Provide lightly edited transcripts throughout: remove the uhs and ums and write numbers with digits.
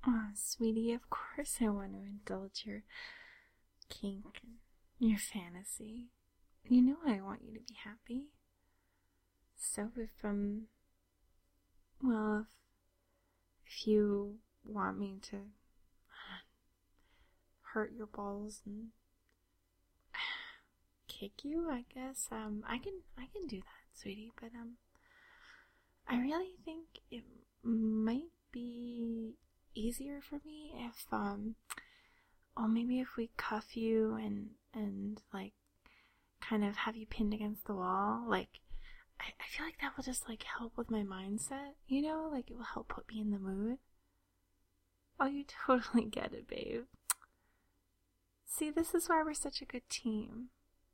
Oh, sweetie, of course I want to indulge your kink and your fantasy. You know I want you to be happy. So well, if you want me to hurt your balls and kick you, I guess, I can do that, sweetie, but, I really think it might be easier for me if, maybe if we cuff you and, like, kind of have you pinned against the wall, like, I feel like that will just, like, help with my mindset, you know? Like, it will help put me in the mood. Oh, you totally get it, babe. See, this is why we're such a good team.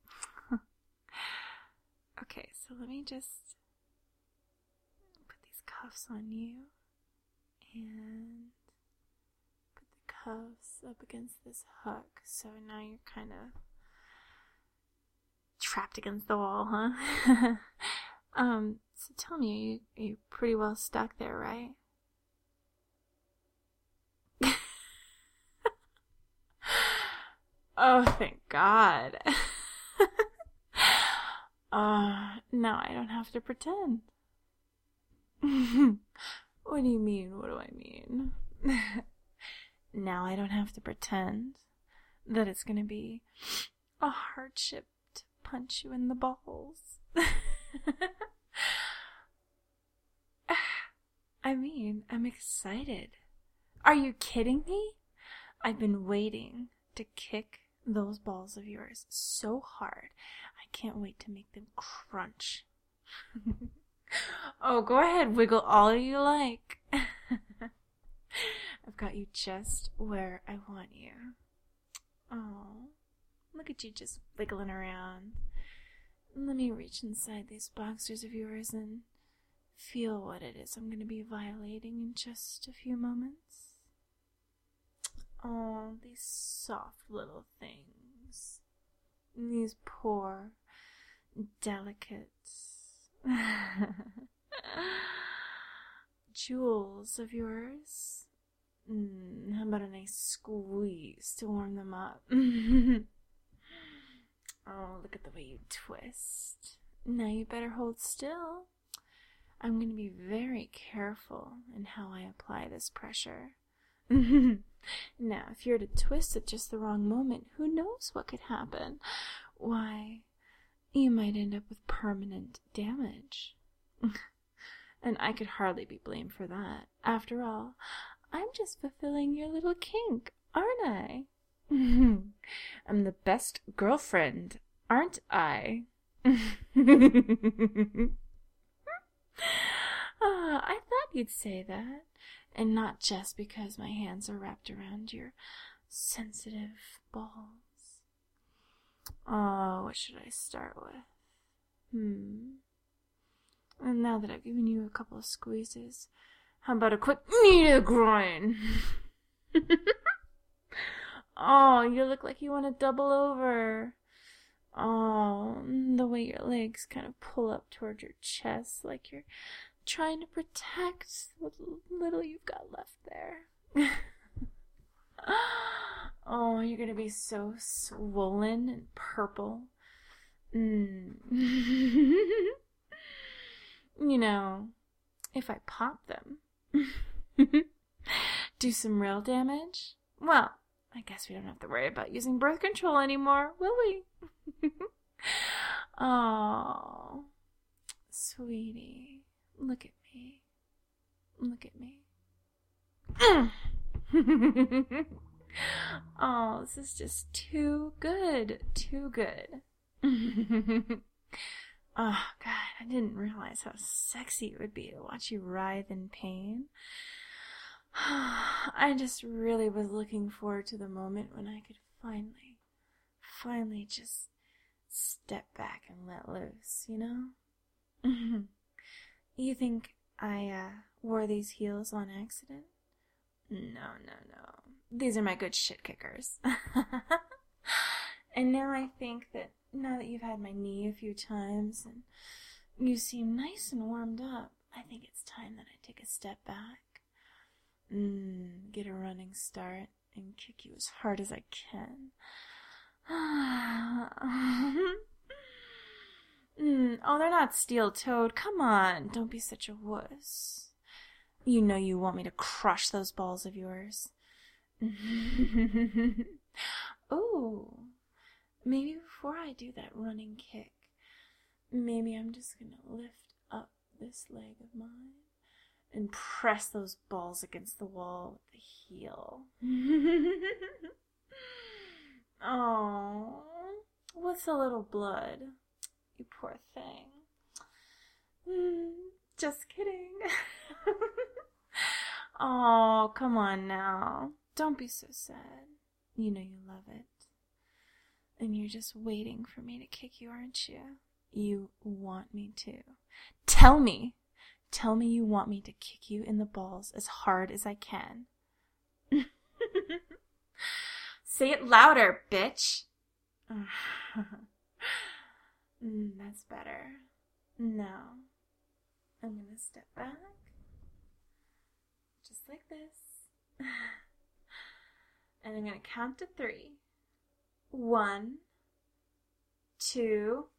Okay, so let me just put these cuffs on you and put the cuffs up against this hook. So now you're kind of trapped against the wall, huh? So tell me, are you pretty well stuck there, right? Oh, thank God. Now I don't have to pretend. What do you mean? What do I mean? Now I don't have to pretend that it's gonna be a hardship to punch you in the balls. I mean, I'm excited. Are you kidding me? I've been waiting to kick those balls of yours so hard. I can't wait to make them crunch. Oh, go ahead, wiggle all you like. I've got you just where I want you. Oh, look at you just wiggling around. Let me reach inside these boxers of yours and feel what it is I'm going to be violating in just a few moments. Oh, these soft little things. These poor, delicate jewels of yours. How about a nice squeeze to warm them up? Oh, look at the way you twist. Now you better hold still. I'm going to be very careful in how I apply this pressure. Now, if you're to twist at just the wrong moment, who knows what could happen? Why, you might end up with permanent damage. And I could hardly be blamed for that. After all, I'm just fulfilling your little kink, aren't I? I'm the best girlfriend, aren't I? I thought you'd say that. And not just because my hands are wrapped around your sensitive balls. Oh, what should I start with? And now that I've given you a couple of squeezes, how about a quick knee to the groin? Oh, you look like you want to double over. Oh, the way your legs kind of pull up toward your chest like you're trying to protect what little you've got left there. Oh, you're going to be so swollen and purple. You know, if I pop them, do some real damage, well, I guess we don't have to worry about using birth control anymore, will we? Oh, sweetie, look at me. Look at me. Oh, this is just too good. Too good. Oh, God, I didn't realize how sexy it would be to watch you writhe in pain. I just really was looking forward to the moment when I could finally just step back and let loose, you know? You think I wore these heels on accident? No. These are my good shit kickers. And now I think that now that you've had my knee a few times and you seem nice and warmed up, I think it's time that I take a step back. get a running start and kick you as hard as I can. Oh, they're not steel-toed. Come on, don't be such a wuss. You know you want me to crush those balls of yours. Oh, maybe before I do that running kick, maybe I'm just gonna lift up this leg of mine and press those balls against the wall with the heel. Oh, what's a little blood? You poor thing. Just kidding. Oh, come on now. Don't be so sad. You know you love it. And you're just waiting for me to kick you, aren't you? You want me to. Tell me. Tell me you want me to kick you in the balls as hard as I can. Say it louder, bitch. That's better. Now, I'm going to step back. Just like this. And I'm going to count to 3. 1, 2,